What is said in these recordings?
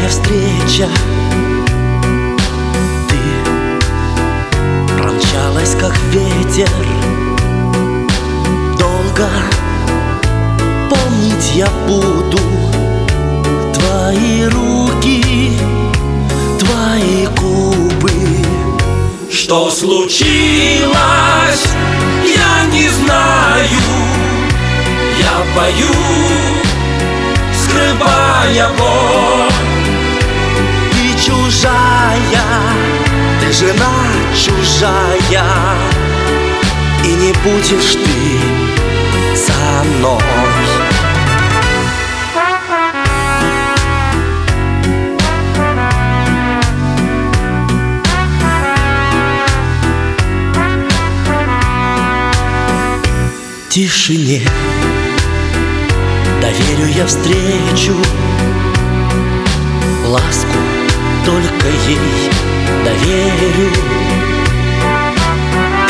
доверия встреча. Ты промчалась, как ветер. Долго помнить я буду твои руки, твои губы. Что случилось, я не знаю. Я пою, скрывая боль. Ты чужая, ты жена чужая, и не будешь ты со мной. Тишине доверю я встречу, ласку только ей доверю. Ты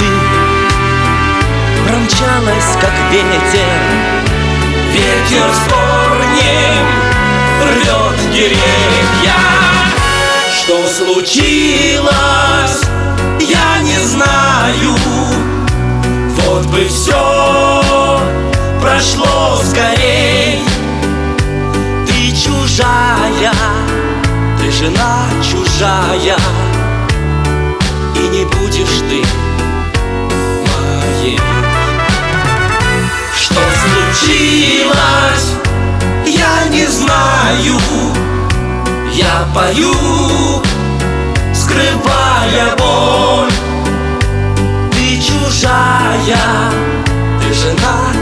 промчалась, как ветер. Ветер с корнем рвет деревья. Что случилось, я не знаю. Вот бы все прошло скорей. Ты чужая, ты жена чужая, и не будешь ты моей. Что случилось, я не знаю. Я пою, скрывая боль. Ты чужая, ты жена